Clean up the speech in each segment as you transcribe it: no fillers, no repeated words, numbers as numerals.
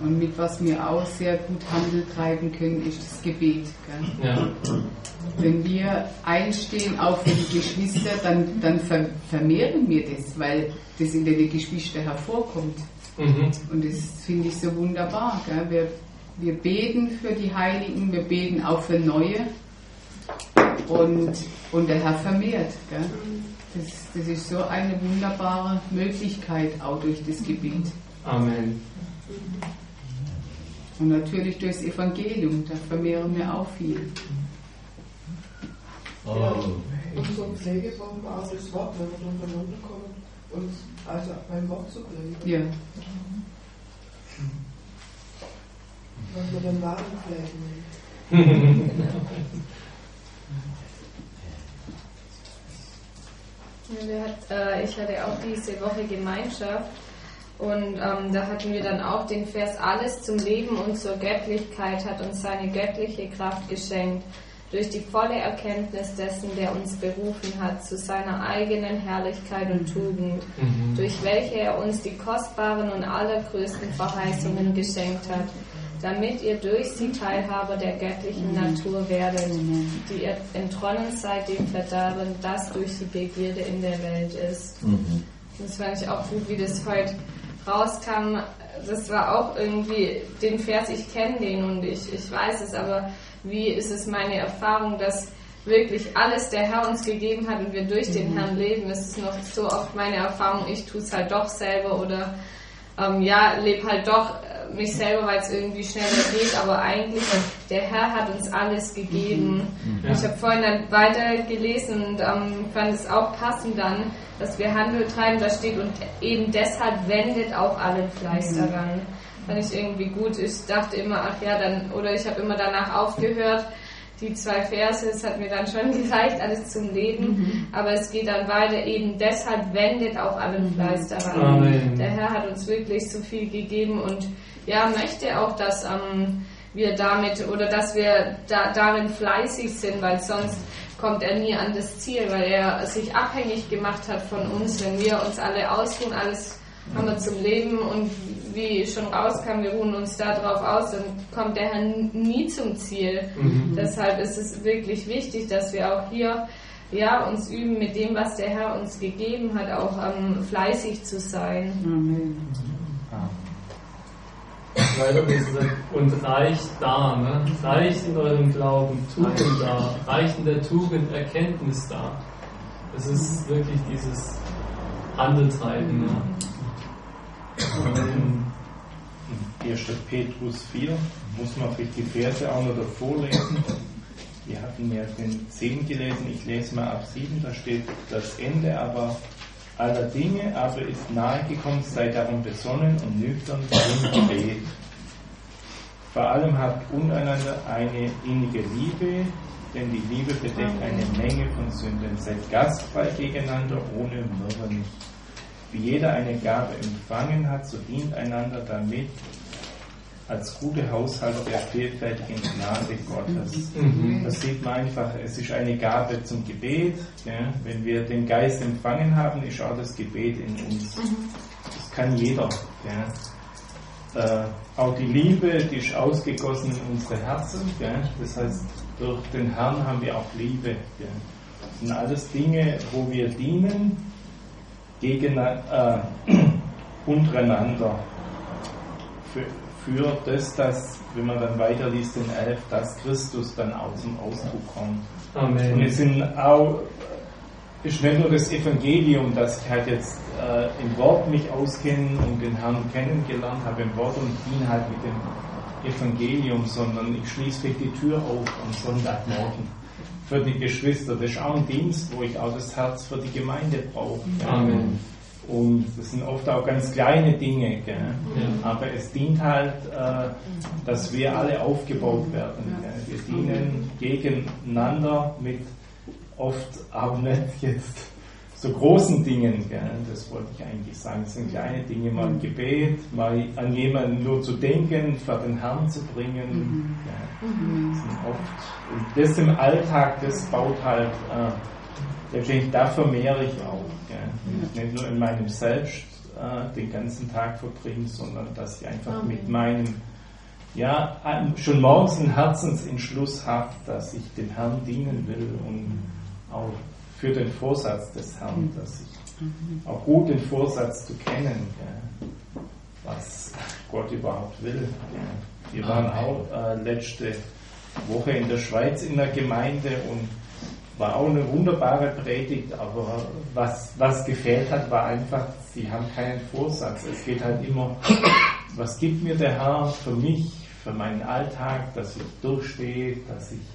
Und mit was wir auch sehr gut Handel treiben können, ist das Gebet. Gell? Ja. Wenn wir einstehen, auch für die Geschwister, dann vermehren wir das, weil das in den Geschwistern hervorkommt. Und das finde ich so wunderbar. Gell? Wir beten für die Heiligen, wir beten auch für Neue und der Herr vermehrt. Gell? Das ist so eine wunderbare Möglichkeit auch durch das Gebet. Amen. Und natürlich durchs Evangelium, da vermehren wir auch viel. Ja, und so Pflege brauchen wir auch das Wort, wenn wir untereinander kommen, und also beim Wort zu bleiben. Ja. Was wir den Waren pflegen. Ich hatte auch diese Woche Gemeinschaft. Und da hatten wir dann auch den Vers: Alles zum Leben und zur Göttlichkeit hat uns seine göttliche Kraft geschenkt, durch die volle Erkenntnis dessen, der uns berufen hat, zu seiner eigenen Herrlichkeit und Tugend, durch welche er uns die kostbaren und allergrößten Verheißungen geschenkt hat, damit ihr durch sie Teilhaber der göttlichen Natur werdet, die ihr entronnen seid dem Verderben, das durch die Begierde in der Welt ist. Das fand ich auch gut, wie das heute rauskam. Das war auch irgendwie den Vers, ich kenne den und ich weiß es, aber wie ist es meine Erfahrung, dass wirklich alles der Herr uns gegeben hat und wir durch den Herrn leben? Es ist noch so oft meine Erfahrung, ich tue es halt doch selber oder lebe halt doch mich selber, weil es irgendwie schneller geht, aber eigentlich der Herr hat uns alles gegeben. Ja. Ich habe vorhin dann weitergelesen und fand es auch passend dann, dass wir Handel treiben, da steht, und eben deshalb wendet auch allen Fleiß daran. Fand ich irgendwie gut. Ich dachte immer, ich habe immer danach aufgehört, die 2 Verse, es hat mir dann schon gereicht, alles zum Leben, aber es geht dann weiter, eben deshalb wendet auch allen Fleiß daran. Amen. Der Herr hat uns wirklich so viel gegeben und möchte auch, dass wir damit oder dass wir darin fleißig sind, weil sonst kommt er nie an das Ziel, weil er sich abhängig gemacht hat von uns. Wenn wir uns alle ausruhen, alles haben wir zum Leben und wie schon rauskam, wir ruhen uns da drauf aus, dann kommt der Herr nie zum Ziel. Deshalb ist es wirklich wichtig, dass wir auch hier uns üben, mit dem, was der Herr uns gegeben hat, auch fleißig zu sein. Amen. Und reich da, ne? Reich in eurem Glauben, Tugend da, reich in der Tugend, Erkenntnis da. Das ist wirklich dieses Handeltreiben. Ja. In 1. Petrus 4 muss man vielleicht die Verse auch noch davor lesen. Wir hatten ja den 10 gelesen, ich lese mal ab 7, da steht: Das Ende aber aller Dinge aber ist nahe gekommen, sei darum besonnen und nüchtern im Gebet. Vor allem habt untereinander eine innige Liebe, denn die Liebe bedeckt eine Menge von Sünden. Seid gastfrei gegeneinander, ohne Murren. Wie jeder eine Gabe empfangen hat, so dient einander damit als gute Haushalter der vielfältigen Gnade Gottes. Das sieht man einfach, es ist eine Gabe zum Gebet. Ja. Wenn wir den Geist empfangen haben, ist auch das Gebet in uns. Das kann jeder. Ja. Auch die Liebe, die ist ausgegossen in unsere Herzen. Ja. Das heißt, durch den Herrn haben wir auch Liebe. Ja. Das sind alles Dinge, wo wir dienen untereinander. Für das, dass, wenn man dann weiterliest in 11, dass Christus dann auch zum Ausdruck kommt. Amen. Und es sind auch, ist nicht nur das Evangelium, dass ich halt jetzt im Wort mich auskenne und den Herrn kennengelernt habe im Wort und diene halt mit dem Evangelium, sondern ich schließe vielleicht die Tür auf am Sonntagmorgen für die Geschwister. Das ist auch ein Dienst, wo ich auch das Herz für die Gemeinde brauche. Amen. Und das sind oft auch ganz kleine Dinge, gell? Ja. Aber es dient halt, dass wir alle aufgebaut werden. Gell? Wir dienen gegeneinander mit oft auch nicht jetzt so großen Dingen. Gell? Das wollte ich eigentlich sagen. Das sind kleine Dinge, mal ein Gebet, mal an jemanden nur zu denken, für den Herrn zu bringen. Gell? Das sind oft, und das im Alltag, das baut halt letztendlich, da vermehre ich auch. Gell? Nicht nur in meinem Selbst den ganzen Tag verbringe, sondern dass ich einfach mit meinem, schon morgens einen Herzensentschluss habe, dass ich dem Herrn dienen will und auch für den Vorsatz des Herrn, dass ich auch gut den Vorsatz zu kennen, was Gott überhaupt will. Wir waren auch letzte Woche in der Schweiz in der Gemeinde und war auch eine wunderbare Predigt, aber was gefehlt hat, war einfach, sie haben keinen Vorsatz. Es geht halt immer, was gibt mir der Herr für mich, für meinen Alltag, dass ich durchstehe, dass ich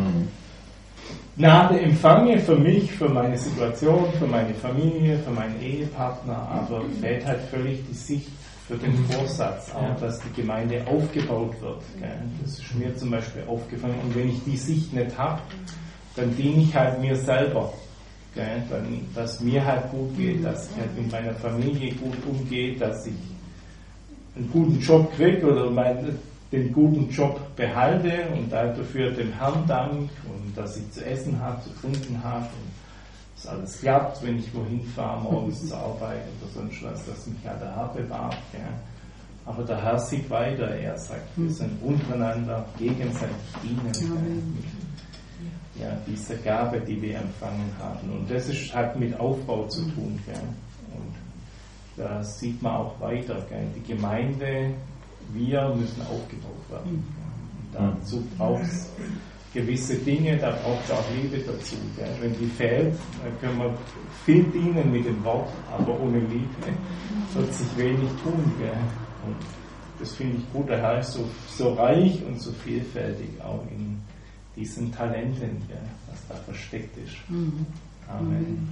Gnade empfange für mich, für meine Situation, für meine Familie, für meinen Ehepartner, aber fehlt halt völlig die Sicht für den Vorsatz, auch dass die Gemeinde aufgebaut wird. Gell? Das ist mir zum Beispiel aufgefallen. Und wenn ich die Sicht nicht habe, dann diene ich halt mir selber. Gell? Dann, dass mir halt gut geht, dass ich halt mit meiner Familie gut umgehe, dass ich einen guten Job kriege oder den guten Job behalte und dafür dem Herrn dank und dass ich zu essen habe, zu trinken habe und dass alles klappt, wenn ich wohin fahre, morgens zur Arbeit oder sonst was, dass mich ja der Herr bewahrt. Gell? Aber der Herr sieht weiter, er sagt, wir sind untereinander gegenseitig dienen. Ja, diese Gabe, die wir empfangen haben. Und das hat mit Aufbau zu tun. Gell? Und da sieht man auch weiter. Gell? Die Gemeinde, wir müssen aufgebaut werden. Gell? Und dazu braucht es gewisse Dinge, da braucht es auch Liebe dazu. Gell? Wenn die fehlt, dann können wir viel dienen mit dem Wort, aber ohne Liebe wird sich wenig tun. Gell? Und das finde ich gut. Der Herr ist so reich und so vielfältig auch in diesen Talenten, was da versteckt ist. Amen.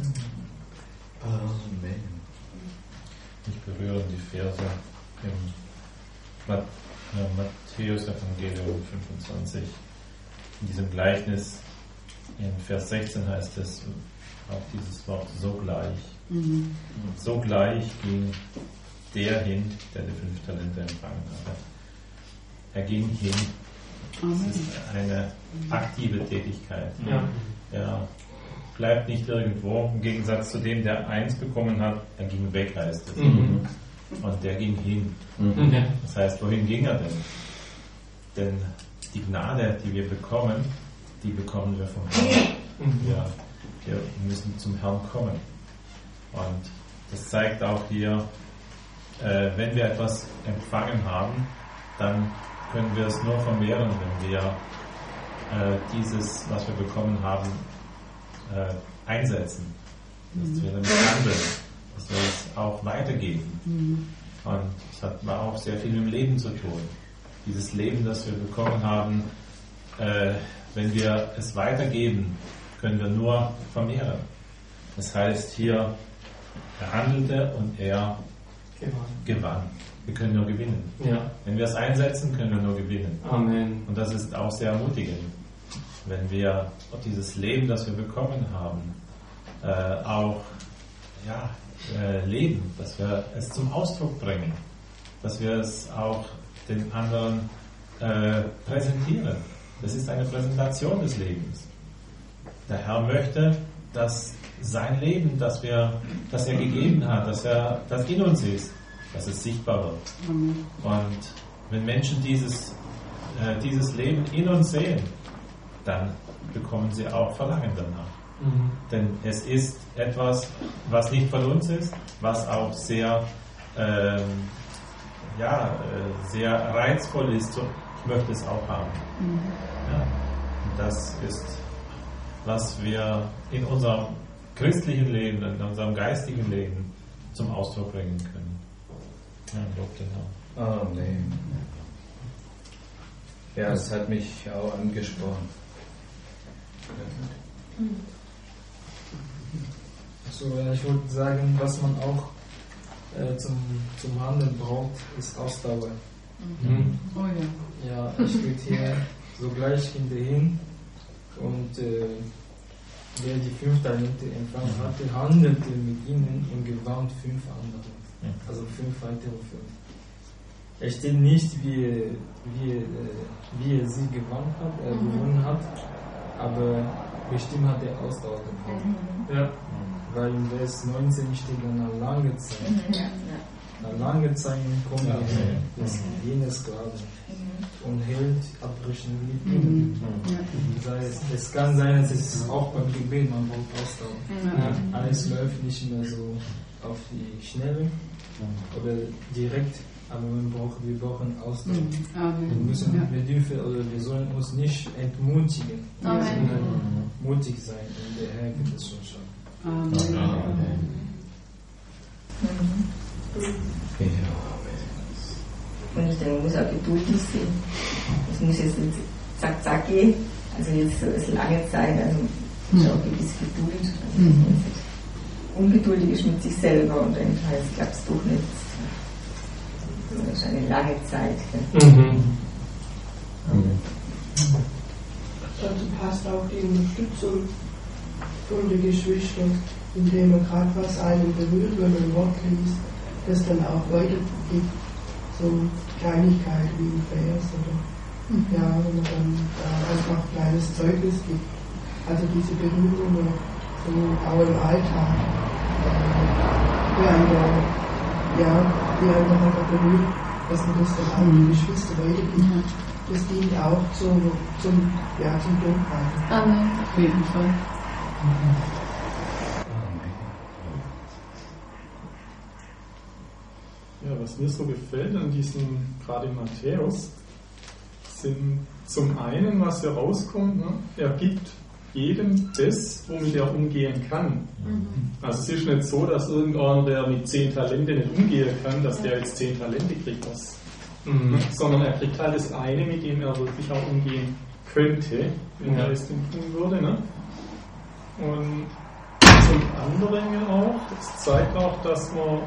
Amen. Ich berühre die Verse im Matthäus-Evangelium 25. In diesem Gleichnis, in Vers 16 heißt es auch dieses Wort sogleich. Sogleich ging der hin, der die 5 Talente empfangen hatte. Er ging hin. Das ist eine aktive Tätigkeit. Er bleibt nicht irgendwo. Im Gegensatz zu dem, der 1 bekommen hat, er ging weg, heißt es. Und der ging hin. Das heißt, wohin ging er denn? Denn die Gnade, die wir bekommen, die bekommen wir vom Herrn. Wir müssen zum Herrn kommen. Und das zeigt auch hier, wenn wir etwas empfangen haben, dann können wir es nur vermehren, wenn wir dieses, was wir bekommen haben, einsetzen. Dass wir damit handeln, dass wir es auch weitergeben. Und es hat auch sehr viel mit dem Leben zu tun. Dieses Leben, das wir bekommen haben, wenn wir es weitergeben, können wir nur vermehren. Das heißt hier, er handelte und er gewann. Wir können nur gewinnen. Wenn wir es einsetzen, können wir nur gewinnen. Amen. Und das ist auch sehr ermutigend, wenn wir dieses Leben, das wir bekommen haben, auch leben, dass wir es zum Ausdruck bringen, dass wir es auch den anderen präsentieren. Das ist eine Präsentation des Lebens. Der Herr möchte, dass sein Leben, das er gegeben hat, das in uns ist, dass es sichtbar wird. Und wenn Menschen dieses Leben in uns sehen, dann bekommen sie auch Verlangen danach. Denn es ist etwas, was nicht von uns ist, was auch sehr sehr reizvoll ist. Ich möchte es auch haben. Und das ist, was wir in unserem christlichen Leben, in unserem geistigen Leben zum Ausdruck bringen können. Lob den Herrn. Amen. Ja, das hat mich auch angesprochen. Also, ich wollte sagen, was man auch zum Handeln braucht, ist Ausdauer. Oh ja. Ja, es steht hier, sogleich ging er hin und der die 5 Talente empfangen hatte, handelte mit ihnen und gewann 5 andere. Also 5 weitere 5. Es steht nicht, wie er sie gewonnen hat, aber bestimmt hat er Ausdauer gebraucht. weil im Vers 19 steht dann eine lange Zeit. Eine lange Zeit kommt der Herr, jene Sklaven, und hält abbrechende Lippen. Das heißt, es kann sein, dass es auch beim Gebet, man braucht Ausdauer. Alles läuft nicht mehr so auf die Schnelle oder direkt, aber wir brauchen Ausdauer. Wir sollen uns nicht entmutigen, sondern mutig sein, und der Herr wird es schon schaffen. Amen. Und ich denke, man muss auch geduldig sein. Es muss jetzt nicht zack, zack gehen. Also jetzt so ist lange Zeit, also ist auch ein bisschen Geduld. Also ungeduldig ist mit sich selber und dann klappt es doch nicht. Das ist eine lange Zeit. Dazu passt auch die Unterstützung von den Geschwistern, indem man gerade was einen berührt, wenn man ein Wort liest, das dann auch weitergibt. So Kleinigkeit wie ein Vers oder ja, wenn man dann einfach ein kleines Zeugnis gibt. Also diese Berührungen so auch im Alltag, die einen halt berührt, dass man das dann auch die Geschwister weitergibt. Das dient auch zum Durchhalten. Amen. Auf jeden Fall. Ja, was mir so gefällt an diesem, gerade in Matthäus, sind zum einen, was herauskommt, ne? Er gibt jedem das, womit er umgehen kann. Also es ist nicht so, dass irgendeiner, der mit 10 Talente nicht umgehen kann, dass der jetzt 10 Talente kriegt, sondern er kriegt halt das eine, mit dem er wirklich auch umgehen könnte, wenn er es denn tun würde. Ne? Und zum anderen auch, es zeigt auch, dass man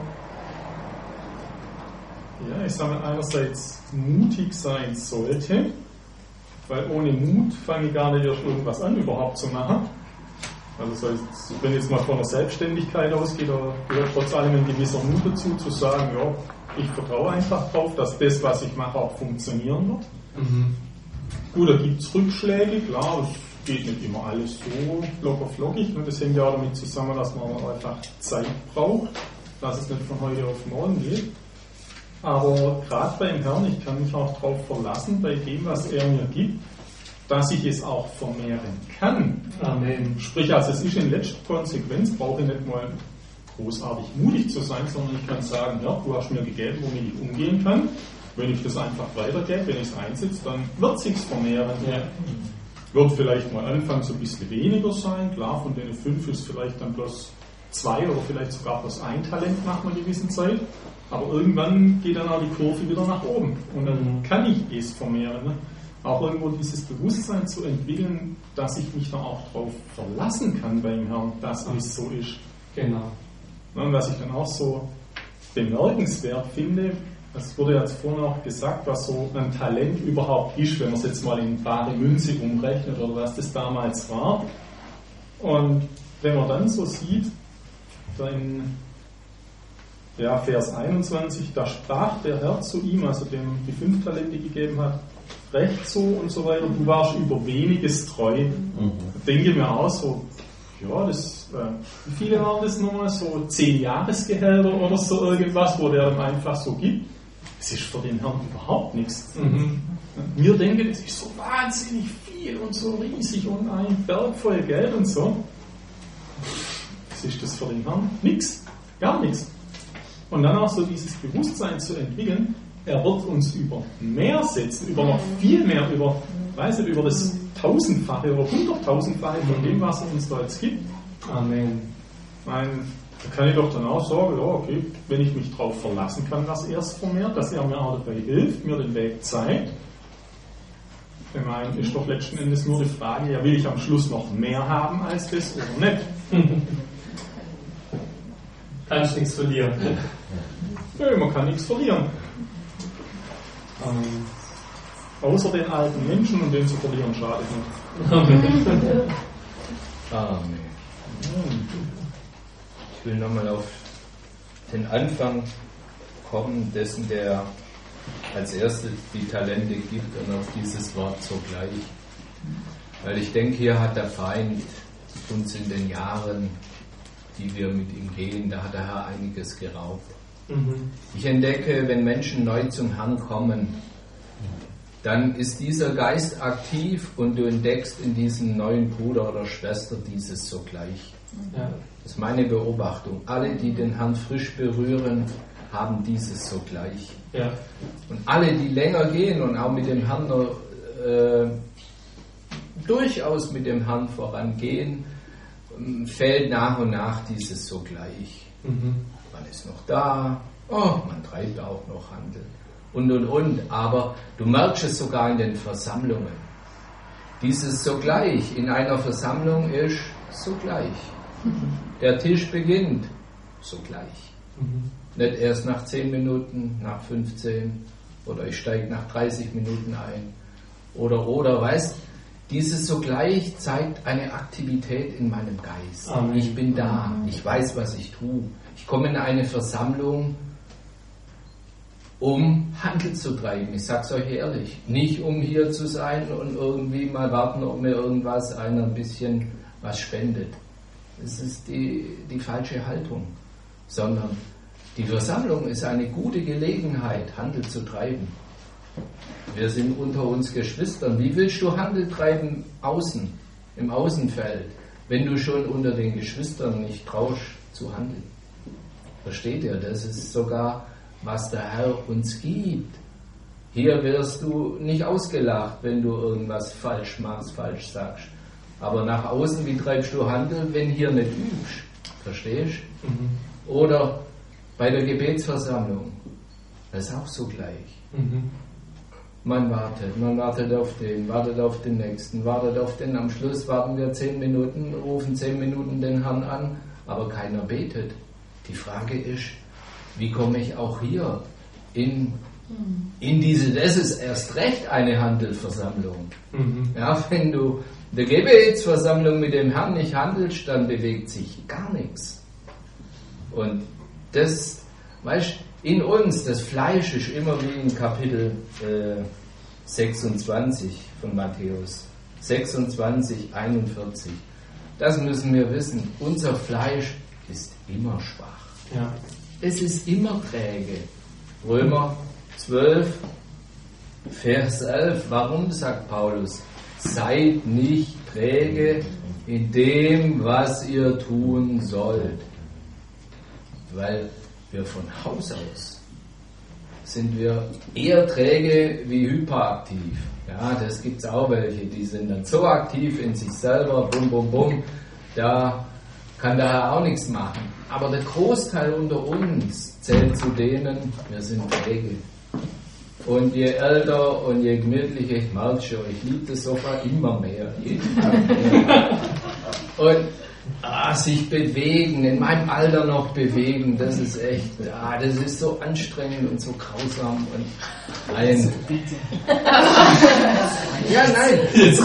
ich sage mal, einerseits mutig sein sollte, weil ohne Mut fange ich gar nicht erst irgendwas an überhaupt zu machen. Also das heißt, wenn jetzt mal von der Selbstständigkeit ausgeht, da gehört trotz allem ein gewisser Mut dazu, zu sagen, ja, ich vertraue einfach darauf, dass das, was ich mache, auch funktionieren wird. Gut, da gibt es Rückschläge, klar, es geht nicht immer alles so locker flockig, ne? Das hängt ja auch damit zusammen, dass man einfach Zeit braucht, dass es nicht von heute auf morgen geht. Aber gerade beim Herrn, ich kann mich auch darauf verlassen, bei dem, was er mir gibt, dass ich es auch vermehren kann. Amen. Sprich, also es ist in letzter Konsequenz, brauche ich nicht mal großartig mutig zu sein, sondern ich kann sagen, ja, du hast mir gegeben, womit ich umgehen kann. Wenn ich das einfach weitergebe, wenn ich es einsetze, dann wird es sich vermehren. Ja. Wird vielleicht mal anfangs ein bisschen weniger sein. Klar, von den 5 ist vielleicht dann bloß 2 oder vielleicht sogar bloß 1 Talent nach einer gewissen Zeit. Aber irgendwann geht dann auch die Kurve wieder nach oben und dann kann ich es vermehren. Ne? Auch irgendwo dieses Bewusstsein zu entwickeln, dass ich mich da auch drauf verlassen kann beim Herrn, dass es so ist. Genau. Und was ich dann auch so bemerkenswert finde, das wurde jetzt vorhin auch gesagt, was so ein Talent überhaupt ist, wenn man es jetzt mal in bare Münze umrechnet oder was das damals war. Und wenn man dann so sieht, dann Vers 21, da sprach der Herr zu ihm, also dem die 5 Talente gegeben hat, recht so und so weiter, du warst über weniges treu. Denke mir auch so, ja, wie viele waren das nochmal, so 10 Jahresgehälter oder so irgendwas, wo der dann einfach so gibt. Das ist für den Herrn überhaupt nichts. Wir denken, das ist so wahnsinnig viel und so riesig und ein Berg voll Geld und so. Was ist das für den Herrn? Nix, gar nichts. Und dann auch so dieses Bewusstsein zu entwickeln, er wird uns über mehr setzen, über noch viel mehr, über das 1000-fache oder 100.000-fache von dem, was er uns da jetzt gibt. Amen. Da kann ich doch dann auch sagen, ja, okay, wenn ich mich darauf verlassen kann, dass er es vermehrt, dass er mir auch dabei hilft, mir den Weg zeigt. Ich meine, ist doch letzten Endes nur die Frage, ja, will ich am Schluss noch mehr haben als das oder nicht? Kannst nichts verlieren. Nö, man kann nichts verlieren. Außer den alten Menschen, und den zu verlieren schadet nicht. Amen. Ich will nochmal auf den Anfang kommen, dessen, der als erstes die Talente gibt, und auf dieses Wort sogleich. Weil ich denke, hier hat der Feind uns in den Jahren die wir mit ihm gehen. Da hat der Herr einiges geraubt. Ich entdecke, wenn Menschen neu zum Herrn kommen, dann ist dieser Geist aktiv und du entdeckst in diesem neuen Bruder oder Schwester dieses sogleich. Ja. Das ist meine Beobachtung. Alle, die den Herrn frisch berühren, haben dieses sogleich. Ja. Und alle, die länger gehen und auch mit dem Herrn durchaus mit dem Herrn vorangehen, fällt nach und nach dieses sogleich. Man ist noch da, man treibt auch noch Handel und. Aber du merkst es sogar in den Versammlungen. Dieses sogleich in einer Versammlung ist sogleich. Der Tisch beginnt sogleich. Nicht erst nach 10 Minuten, nach 15 oder ich steige nach 30 Minuten ein. Oder, weißt, dieses sogleich zeigt eine Aktivität in meinem Geist. Amen. Ich bin da, ich weiß, was ich tue. Ich komme in eine Versammlung, um Handel zu treiben. Ich sag's euch ehrlich. Nicht um hier zu sein und irgendwie mal warten, ob mir einer ein bisschen was spendet. Das ist die falsche Haltung. Sondern die Versammlung ist eine gute Gelegenheit, Handel zu treiben. Wir sind unter uns Geschwistern. Wie willst du Handel treiben außen, im Außenfeld, wenn du schon unter den Geschwistern nicht traust zu handeln? Versteht ihr? Das ist sogar, was der Herr uns gibt. Hier wirst du nicht ausgelacht, wenn du irgendwas falsch machst, falsch sagst. Aber nach außen, wie treibst du Handel, wenn hier nicht übst? Verstehst du? Oder bei der Gebetsversammlung. Das ist auch so gleich. Man wartet auf den nächsten, wartet auf den. Am Schluss warten wir 10 Minuten, rufen 10 Minuten den Herrn an, aber keiner betet. Die Frage ist, wie komme ich auch hier in diese, das ist erst recht eine Handelversammlung. Ja, wenn du in der Gebetsversammlung mit dem Herrn nicht handelst, dann bewegt sich gar nichts. Und das, weißt du, in uns, das Fleisch ist immer wie in Kapitel 26 von Matthäus. 26, 41. Das müssen wir wissen. Unser Fleisch ist immer schwach. Ja. Es ist immer träge. Römer 12, Vers 11. Warum sagt Paulus? Seid nicht träge in dem, was ihr tun sollt. Weil wir von Haus aus sind wir eher träge wie hyperaktiv. Ja, das gibt es auch welche, die sind dann so aktiv in sich selber, bum, bum, bum, da kann der Herr auch nichts machen. Aber der Großteil unter uns zählt zu denen, wir sind träge. Und je älter und je gemütlicher, ich merke schon, ich liebe das Sofa immer mehr, jeden Tag mehr. Und sich bewegen, in meinem Alter noch bewegen, das ist echt, das ist so anstrengend und so grausam und nein. Ja, nein.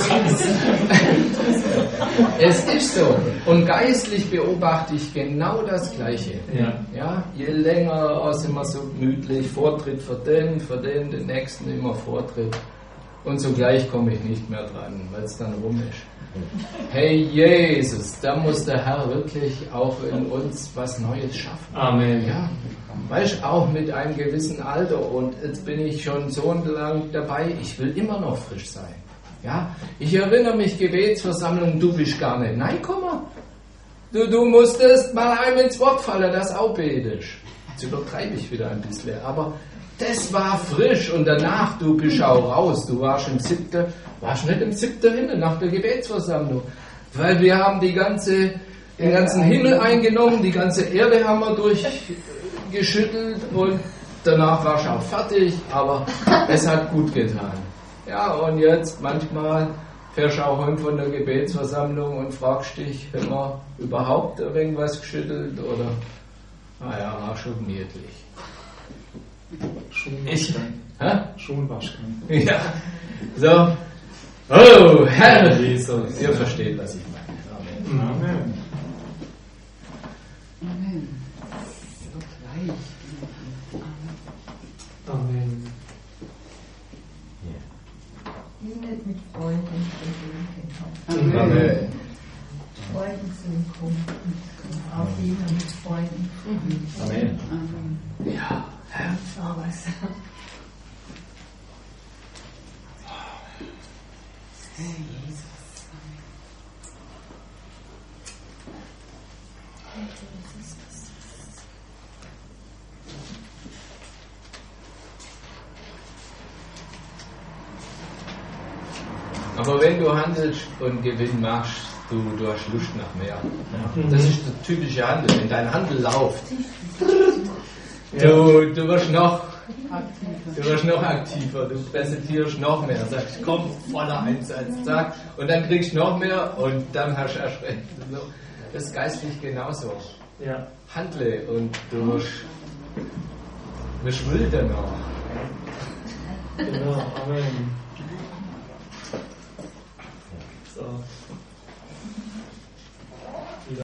Es ist so. Und geistlich beobachte ich genau das Gleiche. Ja, je länger sind wir so gemütlich, Vortritt für den nächsten immer Vortritt. Und sogleich komme ich nicht mehr dran, weil es dann rum ist. Hey Jesus, da muss der Herr wirklich auch in uns was Neues schaffen. Amen. Ja, weißt du, auch mit einem gewissen Alter und jetzt bin ich schon so lang dabei, ich will immer noch frisch sein. Ja, ich erinnere mich, Gebetsversammlung, du bist gar nicht. Nein, komm mal. Du musstest mal einem ins Wort fallen, das auch betest. Jetzt übertreibe ich wieder ein bisschen, aber das war frisch und danach, du bist auch raus. Du warst nicht im 7. Himmel nach der Gebetsversammlung. Weil wir haben den ganzen Himmel eingenommen, die ganze Erde haben wir durchgeschüttelt und danach warst du auch fertig, aber es hat gut getan. Ja, und jetzt manchmal fährst du auch heim von der Gebetsversammlung und fragst dich, haben wir überhaupt irgendwas geschüttelt oder, naja, war schon gemütlich. Schon waschen. Ja, so. Oh, Herr Jesus. Ihr versteht, was ich meine. Amen. Amen. Amen. Amen. Dienet mit Freuden und Gedenken. Amen. Freuden sind kommen. Auf die Amen. Amen. Ja, Herr, war was. Herr Jesus. Aber wenn du handelst und Gewinn machst, du hast Lust nach mehr. Das ist der typische Handel. Wenn dein Handel läuft, du wirst noch aktiver, du präsentierst noch mehr, sagst, komm, voller Einsatz, zack, und dann kriegst du noch mehr und dann hast du erschreckt. Das ist geistlich genauso. Ja. Handle und du wirst wilder noch. Genau, Amen. So.